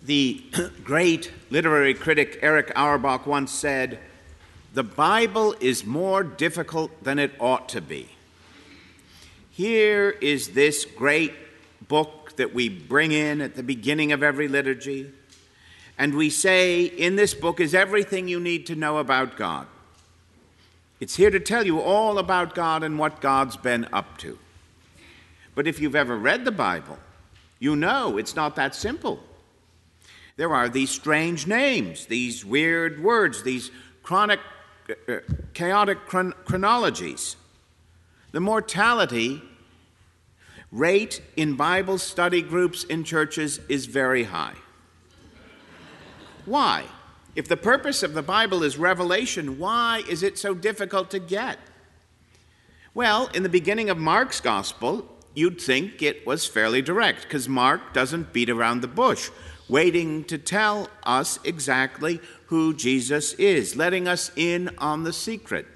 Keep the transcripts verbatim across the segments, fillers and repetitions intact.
The great literary critic Erich Auerbach once said, "The Bible is more difficult than it ought to be." Here is this great book that we bring in at the beginning of every liturgy, and we say, in this book is everything you need to know about God. It's here to tell you all about God and what God's been up to. But if you've ever read the Bible, you know it's not that simple. There are these strange names, these weird words, these chronic, uh, chaotic chron- chronologies. The mortality rate in Bible study groups in churches is very high. Why? If the purpose of the Bible is revelation, why is it so difficult to get? Well, in the beginning of Mark's gospel, you'd think it was fairly direct, because Mark doesn't beat around the bush, waiting to tell us exactly who Jesus is, letting us in on the secret.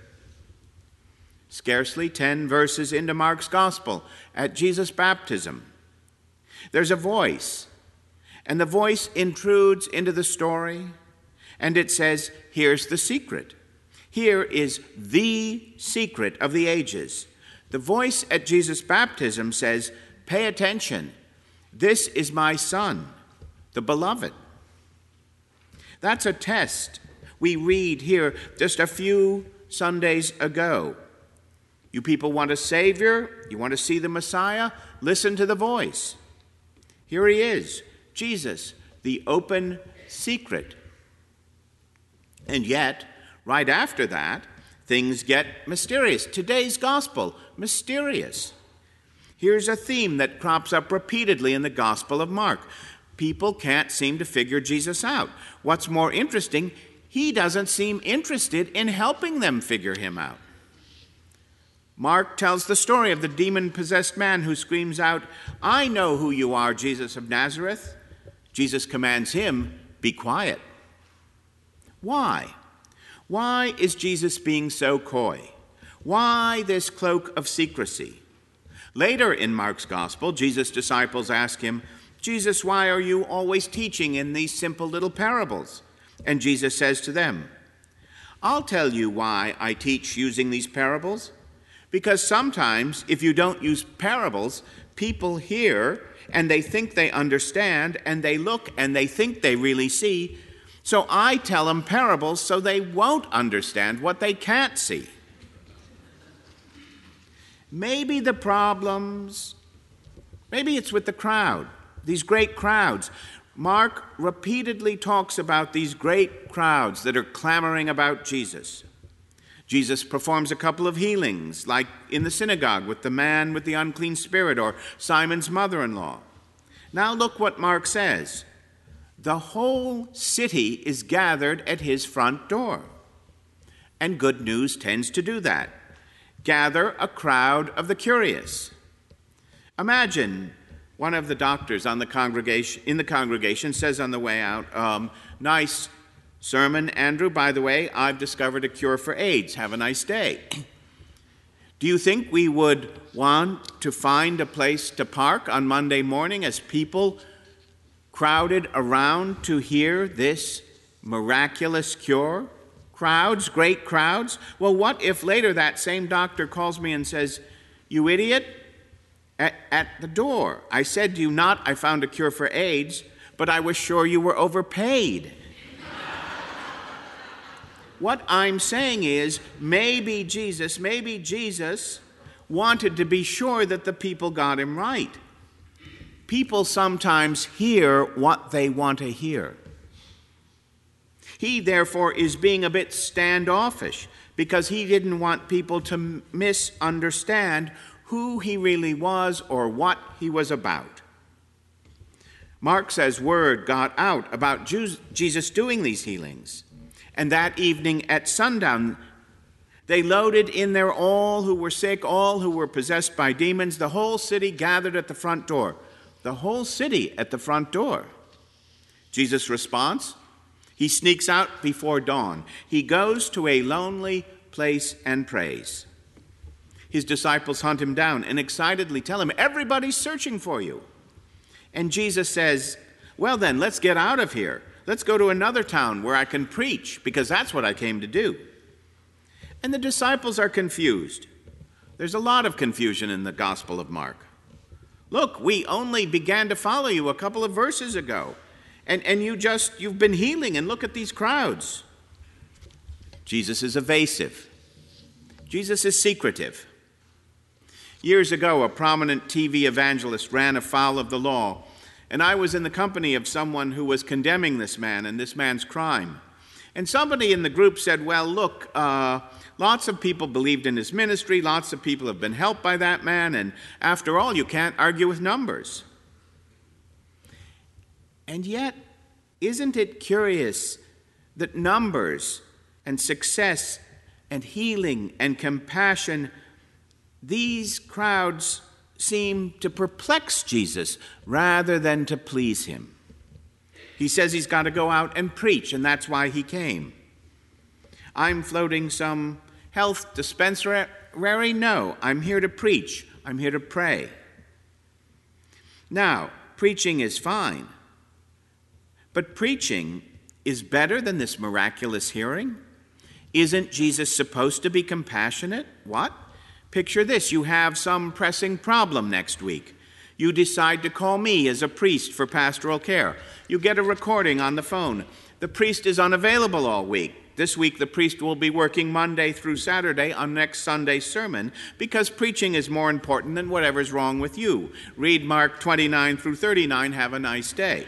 Scarcely ten verses into Mark's gospel, at Jesus' baptism, there's a voice, and the voice intrudes into the story, and it says, here's the secret. Here is the secret of the ages. The voice at Jesus' baptism says, pay attention, this is my son, the beloved. That's a test we read here just a few Sundays ago. You people want a Savior? You want to see the Messiah? Listen to the voice. Here he is, Jesus, the open secret. And yet, right after that, things get mysterious. Today's gospel, mysterious. Here's a theme that crops up repeatedly in the Gospel of Mark. People can't seem to figure Jesus out. What's more interesting, he doesn't seem interested in helping them figure him out. Mark tells the story of the demon-possessed man who screams out, I know who you are, Jesus of Nazareth. Jesus commands him, be quiet. Why? Why is Jesus being so coy? Why this cloak of secrecy? Later in Mark's gospel, Jesus' disciples ask him, Jesus, why are you always teaching in these simple little parables? And Jesus says to them, I'll tell you why I teach using these parables. Because sometimes if you don't use parables, people hear and they think they understand and they look and they think they really see. So I tell them parables so they won't understand what they can't see. Maybe the problems, maybe it's with the crowd. These great crowds. Mark repeatedly talks about these great crowds that are clamoring about Jesus. Jesus performs a couple of healings, like in the synagogue with the man with the unclean spirit or Simon's mother-in-law. Now look what Mark says. The whole city is gathered at his front door. And good news tends to do that. Gather a crowd of the curious. Imagine one of the doctors on the congregation, in the congregation says on the way out, um, nice sermon, Andrew. By the way, I've discovered a cure for AIDS. Have a nice day. Do you think we would want to find a place to park on Monday morning as people crowded around to hear this miraculous cure? Crowds, great crowds. Well, what if later that same doctor calls me and says, you idiot? At, at the door, I said to you not, I found a cure for AIDS, but I was sure you were overpaid. What I'm saying is, maybe Jesus, maybe Jesus wanted to be sure that the people got him right. People sometimes hear what they want to hear. He, therefore, is being a bit standoffish because he didn't want people to misunderstand who he really was or what he was about. Mark says word got out about Jesus doing these healings. And that evening at sundown, they loaded in there all who were sick, all who were possessed by demons. The whole city gathered at the front door. The whole city at the front door. Jesus' response? He sneaks out before dawn. He goes to a lonely place and prays. His disciples hunt him down and excitedly tell him, everybody's searching for you. And Jesus says, Well then, let's get out of here. Let's go to another town where I can preach, because that's what I came to do. And the disciples are confused. There's a lot of confusion in the Gospel of Mark. Look, we only began to follow you a couple of verses ago, and, and you just, you've been healing, and look at these crowds. Jesus is evasive. Jesus is secretive. Years ago, a prominent T V evangelist ran afoul of the law, and I was in the company of someone who was condemning this man and this man's crime. And somebody in the group said, well, look, uh, lots of people believed in his ministry, lots of people have been helped by that man, and after all, you can't argue with numbers. And yet, isn't it curious that numbers and success and healing and compassion, these crowds seem to perplex Jesus rather than to please him. He says he's got to go out and preach, and that's why he came. I'm floating some health dispensary? No, I'm here to preach. I'm here to pray. Now, preaching is fine, but preaching is better than this miraculous healing. Isn't Jesus supposed to be compassionate? What? Picture this. You have some pressing problem next week. You decide to call me as a priest for pastoral care. You get a recording on the phone. The priest is unavailable all week. This week the priest will be working Monday through Saturday on next Sunday's sermon because preaching is more important than whatever's wrong with you. Read Mark twenty-nine through thirty-nine. Have a nice day.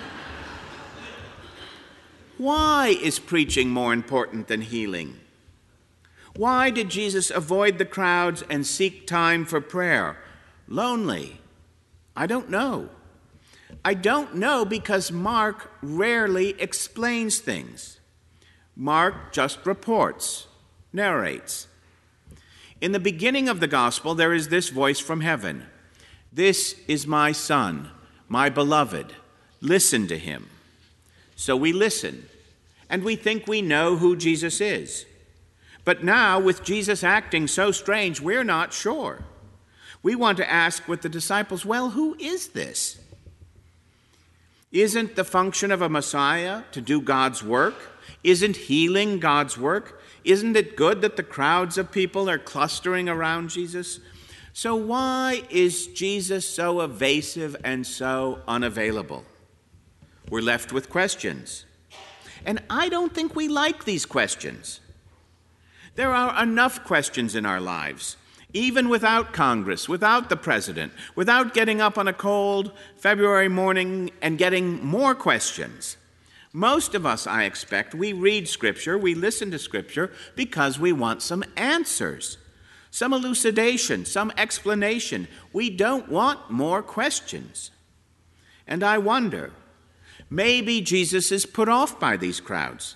Why is preaching more important than healing? Why did Jesus avoid the crowds and seek time for prayer? Lonely? I don't know. I don't know because Mark rarely explains things. Mark just reports, narrates. In the beginning of the gospel, there is this voice from heaven. This is my son, my beloved. Listen to him. So we listen, and we think we know who Jesus is. But now, with Jesus acting so strange, we're not sure. We want to ask with the disciples, well, who is this? Isn't the function of a Messiah to do God's work? Isn't healing God's work? Isn't it good that the crowds of people are clustering around Jesus? So why is Jesus so evasive and so unavailable? We're left with questions. And I don't think we like these questions. There are enough questions in our lives, even without Congress, without the president, without getting up on a cold February morning and getting more questions. Most of us, I expect, we read Scripture, we listen to Scripture because we want some answers, some elucidation, some explanation. We don't want more questions. And I wonder, maybe Jesus is put off by these crowds.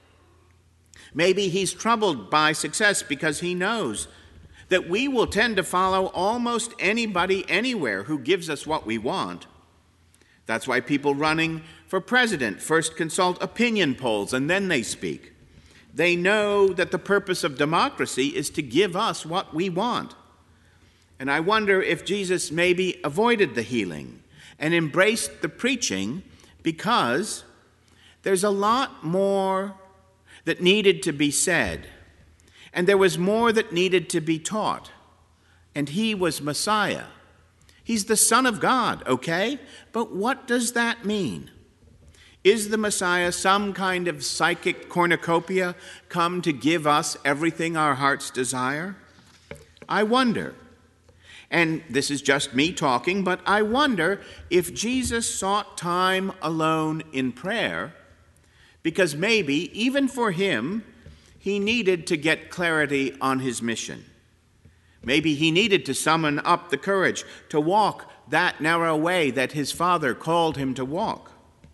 Maybe he's troubled by success because he knows that we will tend to follow almost anybody anywhere who gives us what we want. That's why people running for president first consult opinion polls and then they speak. They know that the purpose of democracy is to give us what we want. And I wonder if Jesus maybe avoided the healing and embraced the preaching because there's a lot more that needed to be said, and there was more that needed to be taught, and he was Messiah. He's the Son of God, okay? But what does that mean? Is the Messiah some kind of psychic cornucopia come to give us everything our hearts desire? I wonder, and this is just me talking, but I wonder if Jesus sought time alone in prayer because maybe, even for him, he needed to get clarity on his mission. Maybe he needed to summon up the courage to walk that narrow way that his Father called him to walk.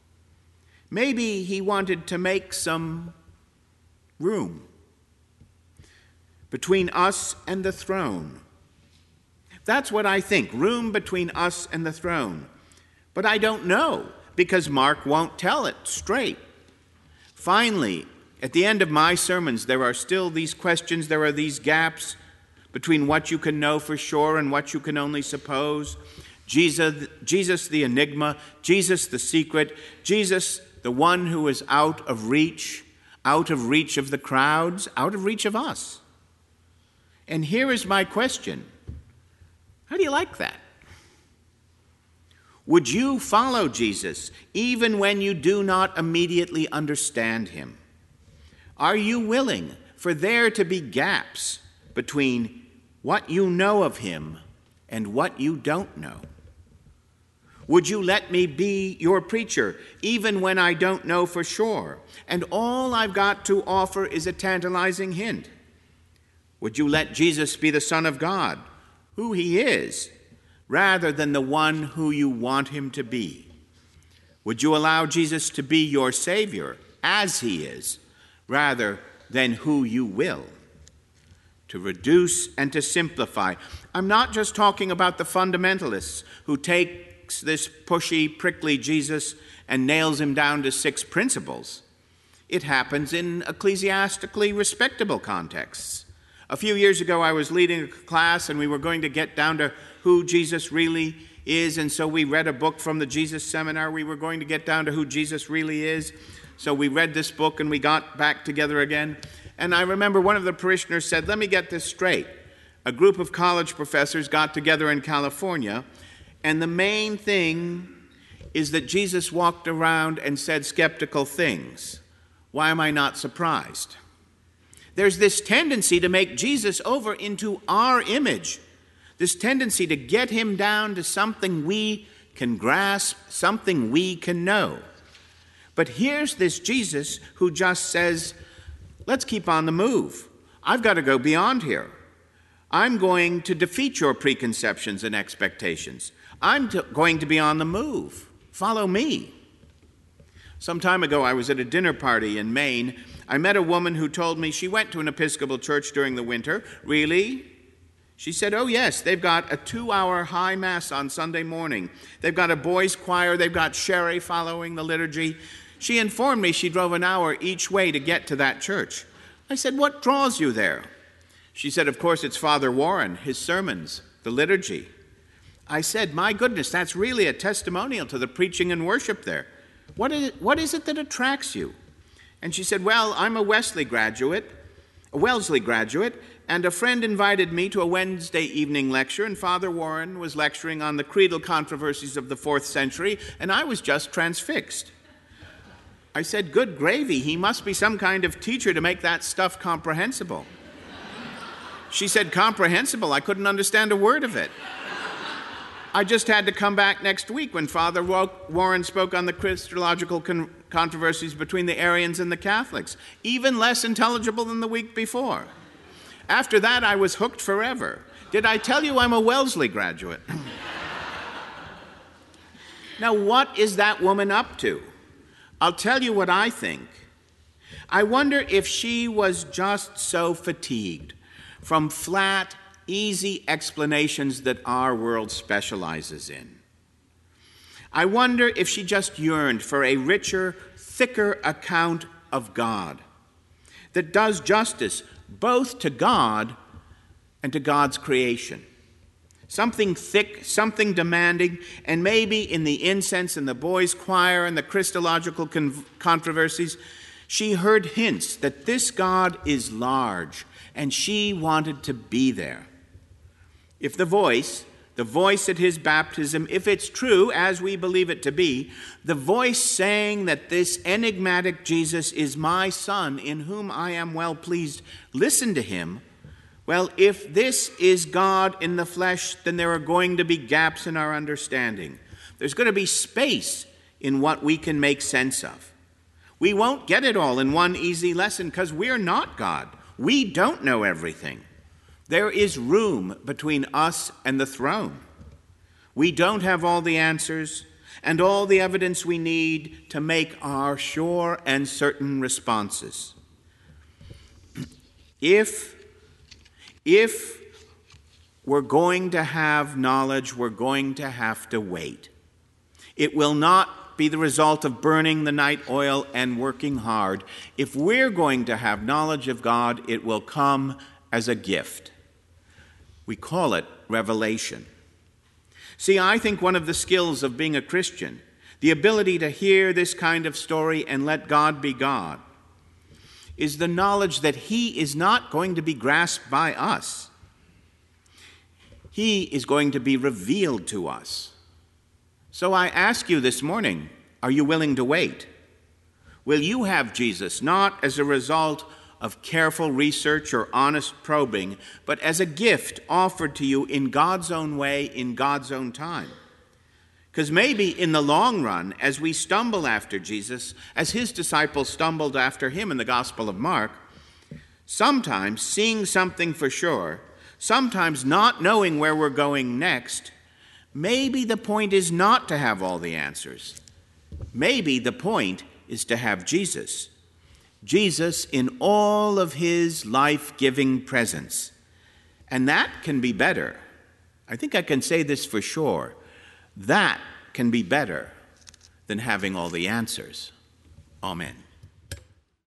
Maybe he wanted to make some room between us and the throne. That's what I think, room between us and the throne. But I don't know, because Mark won't tell it straight. Finally, at the end of my sermons, there are still these questions, there are these gaps between what you can know for sure and what you can only suppose. Jesus, Jesus the enigma, Jesus the secret, Jesus the one who is out of reach, out of reach of the crowds, out of reach of us. And here is my question. How do you like that? Would you follow Jesus even when you do not immediately understand him? Are you willing for there to be gaps between what you know of him and what you don't know? Would you let me be your preacher even when I don't know for sure, and all I've got to offer is a tantalizing hint? Would you let Jesus be the Son of God, who he is, rather than the one who you want him to be? Would you allow Jesus to be your Savior as he is, rather than who you will? To reduce and to simplify. I'm not just talking about the fundamentalists who takes this pushy, prickly Jesus and nails him down to six principles. It happens in ecclesiastically respectable contexts. A few years ago, I was leading a class and we were going to get down to who Jesus really is, and so we read a book from the Jesus Seminar. We were going to get down to who Jesus really is. So we read this book and we got back together again. And I remember one of the parishioners said, let me get this straight. A group of college professors got together in California, and the main thing is that Jesus walked around and said skeptical things. Why am I not surprised? There's this tendency to make Jesus over into our image, this tendency to get him down to something we can grasp, something we can know. But here's this Jesus who just says, let's keep on the move. I've got to go beyond here. I'm going to defeat your preconceptions and expectations. I'm t- going to be on the move. Follow me. Some time ago, I was at a dinner party in Maine. I met a woman who told me she went to an Episcopal church during the winter. Really? She said, oh yes, they've got a two-hour high mass on Sunday morning. They've got a boys' choir. They've got sherry following the liturgy. She informed me she drove an hour each way to get to that church. I said, what draws you there? She said, of course, it's Father Warren, his sermons, the liturgy. I said, my goodness, that's really a testimonial to the preaching and worship there. What is it, what is it that attracts you? And she said, well, I'm a Wesley graduate, a Wellesley graduate, and a friend invited me to a Wednesday evening lecture, and Father Warren was lecturing on the creedal controversies of the fourth century, and I was just transfixed. I said, good gravy, he must be some kind of teacher to make that stuff comprehensible. She said, comprehensible? I couldn't understand a word of it. I just had to come back next week when Father Warren spoke on the Christological con- controversies between the Arians and the Catholics, even less intelligible than the week before. After that, I was hooked forever. Did I tell you I'm a Wellesley graduate? Now, what is that woman up to? I'll tell you what I think. I wonder if she was just so fatigued from flat, easy explanations that our world specializes in. I wonder if she just yearned for a richer, thicker account of God that does justice both to God and to God's creation. Something thick, something demanding, and maybe in the incense and the boys' choir and the Christological con- controversies, she heard hints that this God is large, and she wanted to be there. If the voice, the voice at his baptism, if it's true, as we believe it to be, the voice saying that this enigmatic Jesus is my Son, in whom I am well pleased, listen to him. Well, if this is God in the flesh, then there are going to be gaps in our understanding. There's going to be space in what we can make sense of. We won't get it all in one easy lesson because we're not God. We don't know everything. There is room between us and the throne. We don't have all the answers and all the evidence we need to make our sure and certain responses. If, if we're going to have knowledge, we're going to have to wait. It will not be the result of burning the night oil and working hard. If we're going to have knowledge of God, it will come as a gift. We call it revelation. See, I think one of the skills of being a Christian, the ability to hear this kind of story and let God be God, is the knowledge that He is not going to be grasped by us. He is going to be revealed to us. So I ask you this morning, are you willing to wait? Will you have Jesus not as a result of careful research or honest probing, but as a gift offered to you in God's own way, in God's own time? Because maybe in the long run, as we stumble after Jesus, as his disciples stumbled after him in the Gospel of Mark, sometimes seeing something for sure, sometimes not knowing where we're going next, maybe the point is not to have all the answers. Maybe the point is to have Jesus. Jesus in all of his life-giving presence. And that can be better. I think I can say this for sure. That can be better than having all the answers. Amen.